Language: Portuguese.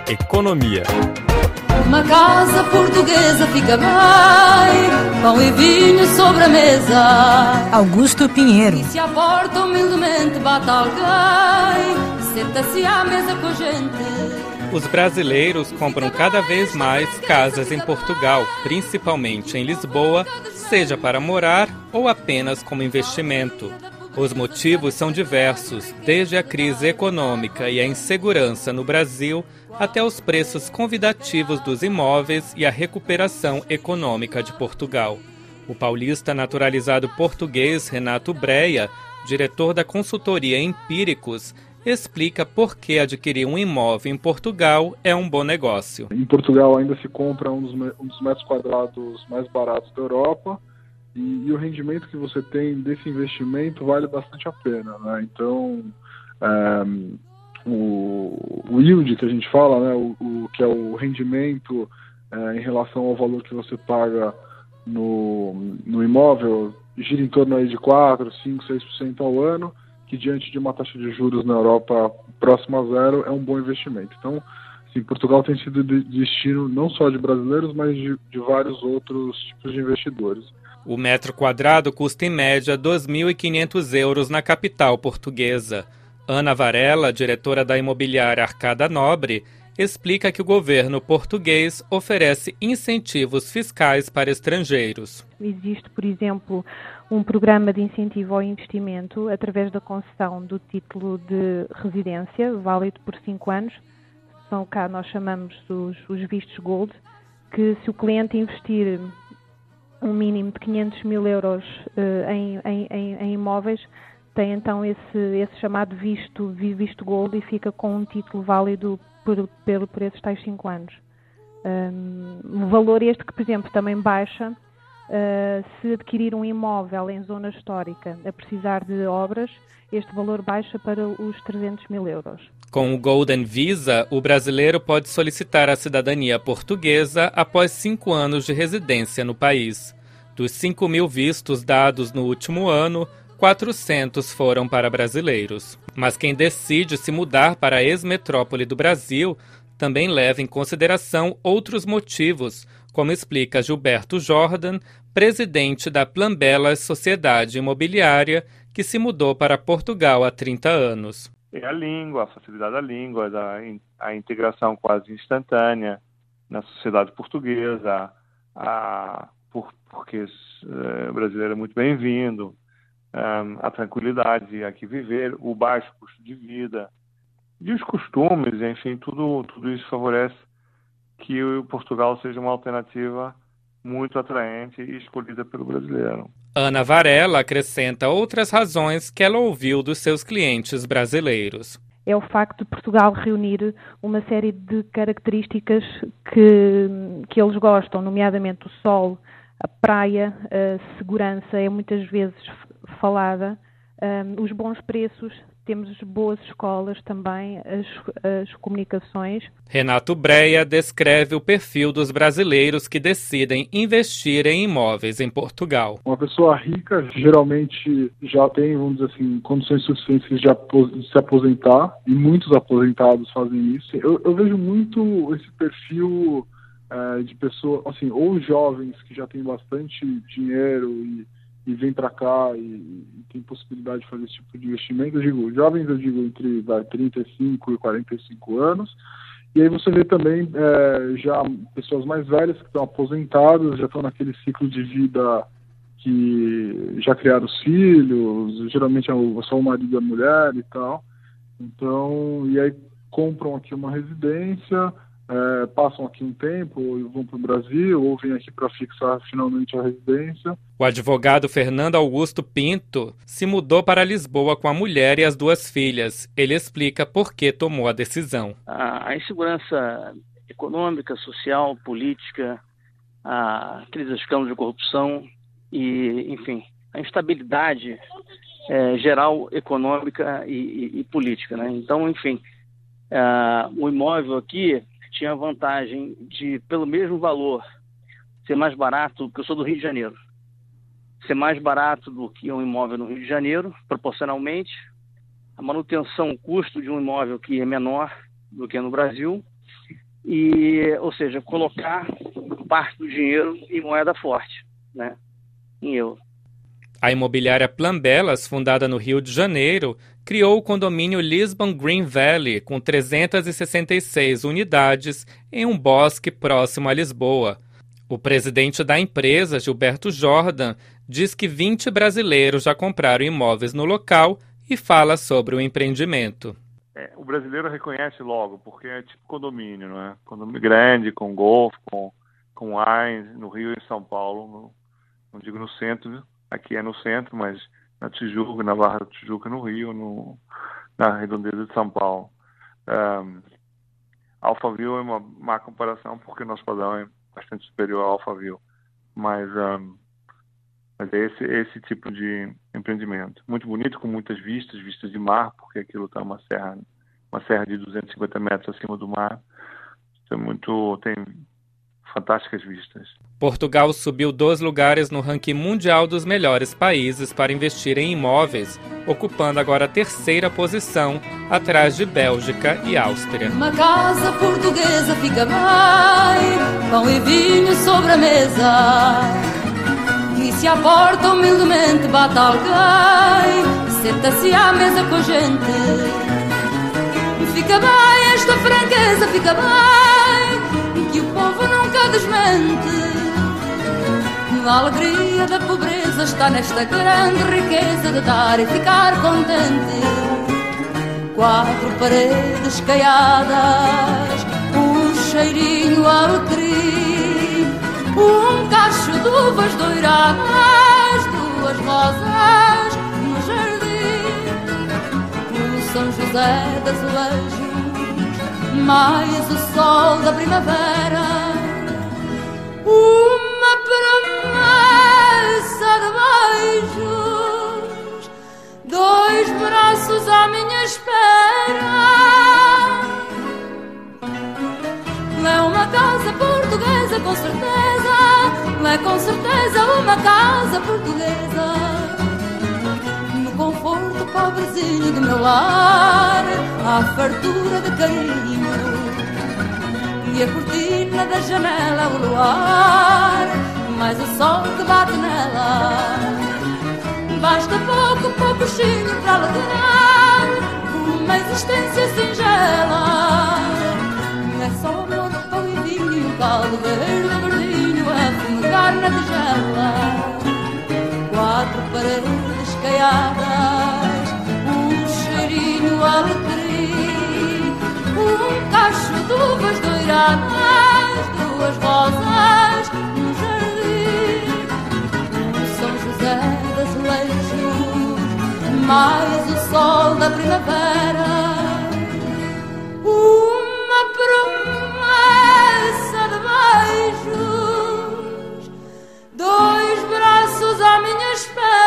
Economia. Uma casa portuguesa fica bem, pão e vinho sobre a mesa. Augusto Pinheiro. E se à porta humildemente bate alguém, senta-se à mesa com a gente. Os brasileiros compram cada vez mais casas em Portugal, principalmente em Lisboa, seja para morar ou apenas como investimento. Os motivos são diversos, desde a crise econômica e a insegurança no Brasil até os preços convidativos dos imóveis e a recuperação econômica de Portugal. O paulista naturalizado português Renato Breia, diretor da consultoria Empíricos, explica por que adquirir um imóvel em Portugal é um bom negócio. Em Portugal ainda se compra um dos metros quadrados mais baratos da Europa e o rendimento que você tem desse investimento vale bastante a pena, né? Então, o yield que a gente fala, né? o que é o rendimento em relação ao valor que você paga no imóvel, gira em torno aí de 4%, 5%, 6% ao ano, que diante de uma taxa de juros na Europa próxima a zero é um bom investimento. Então, sim, Portugal tem sido destino não só de brasileiros, mas de vários outros tipos de investidores. O metro quadrado custa em média € 2.500 na capital portuguesa. Ana Varela, diretora da imobiliária Arcada Nobre, explica que o governo português oferece incentivos fiscais para estrangeiros. Existe, por exemplo, um programa de incentivo ao investimento através da concessão do título de residência, válido por 5 anos. São cá nós chamamos os vistos Gold, que se o cliente investir um mínimo de 500 mil euros em imóveis, tem então esse chamado visto Gold e fica com um título válido por esses tais 5 anos. O valor este que, por exemplo, também baixa se adquirir um imóvel em zona histórica a precisar de obras, este valor baixa para os 300 mil euros. Com o Golden Visa, o brasileiro pode solicitar a cidadania portuguesa após 5 anos de residência no país. Dos 5 mil vistos dados no último ano, 400 foram para brasileiros. Mas quem decide se mudar para a ex-metrópole do Brasil também leva em consideração outros motivos, como explica Gilberto Jordan, presidente da Planbelas Sociedade Imobiliária, que se mudou para Portugal há 30 anos. É a língua, a facilidade da língua, a integração quase instantânea na sociedade portuguesa, porque o brasileiro é muito bem-vindo, a tranquilidade de aqui viver, o baixo custo de vida e os costumes, enfim, tudo isso favorece que o Portugal seja uma alternativa muito atraente e escolhida pelo brasileiro. Ana Varela acrescenta outras razões que ela ouviu dos seus clientes brasileiros. É o facto de Portugal reunir uma série de características que eles gostam, nomeadamente o sol, a praia, a segurança é muitas vezes falada, os bons preços, temos boas escolas também, as comunicações. Renato Breia descreve o perfil dos brasileiros que decidem investir em imóveis em Portugal. Uma pessoa rica geralmente já tem, vamos dizer assim, condições suficientes de se aposentar, e muitos aposentados fazem isso. Eu vejo muito esse perfil de pessoas, assim, ou jovens que já têm bastante dinheiro e vêm para cá e tem possibilidade de fazer esse tipo de investimento. Jovens eu digo entre 35 e 45 anos. E aí você vê também já pessoas mais velhas que estão aposentadas, já estão naquele ciclo de vida que já criaram os filhos, geralmente é só o marido e a mulher e tal. Então, e aí compram aqui uma residência, passam aqui um tempo, ou vão para o Brasil, ou vêm aqui para fixar finalmente a residência. O advogado Fernando Augusto Pinto se mudou para Lisboa com a mulher e as 2 filhas. Ele explica por que tomou a decisão. A insegurança econômica, social, política, a crise dos escândalos de corrupção e, enfim, a instabilidade geral econômica e política, né? Então, enfim, o imóvel aqui tinha a vantagem de, pelo mesmo valor, ser mais barato, porque eu sou do Rio de Janeiro, ser mais barato do que um imóvel no Rio de Janeiro, proporcionalmente. A manutenção, o custo de um imóvel que é menor do que no Brasil. ou seja, colocar parte do dinheiro em moeda forte, né, em euro. A imobiliária Planbelas, fundada no Rio de Janeiro, criou o condomínio Lisbon Green Valley, com 366 unidades em um bosque próximo a Lisboa. O presidente da empresa, Gilberto Jordan, diz que 20 brasileiros já compraram imóveis no local e fala sobre o empreendimento. O brasileiro reconhece logo, porque é tipo condomínio, não é? Condomínio grande, com golfe, com AIS, no Rio e em São Paulo, não digo no centro, aqui é no centro, mas na Tijuca, na Barra da Tijuca, no Rio, na Redondeza de São Paulo. Alphaville é uma má comparação, porque o nosso padrão é bastante superior ao Alphaville, mas é esse tipo de empreendimento. Muito bonito, com muitas vistas de mar, porque aquilo está uma serra de 250 metros acima do mar. Tem fantásticas vistas. Portugal subiu 2 lugares no ranking mundial dos melhores países para investir em imóveis, ocupando agora a 3ª posição, atrás de Bélgica e Áustria. Uma casa portuguesa fica bem, pão e vinho sobre a mesa. E se à porta humildemente bate alguém, senta-se à mesa com a gente. Fica bem esta franqueza, fica bem, que o povo nunca desmente. A alegria da pobreza está nesta grande riqueza de dar e ficar contente. 4 paredes caiadas, um cheirinho alecrim, um cacho de uvas doiradas, 2 rosas no jardim, o São José das Azulejos, mais o sol da primavera, uma promessa de beijos, 2 braços à minha espera. É uma casa portuguesa, com certeza, é com certeza uma casa portuguesa. No conforto pobrezinho do meu lar, há fartura de carinho, e a cortina da janela é o luar, mais o sol que bate nela. Basta pouco chinho para alegrar uma existência singela. É só amor, pão e vinho e um caldo verde verdinho a fumegar na tigela. 4 paredes caiadas, um cheirinho alecrim, um cacho de uvas doiradas, 2 rosas no jardim, o São José das Azulejos, mais o sol da primavera, uma promessa de beijos, 2 braços à minha espera.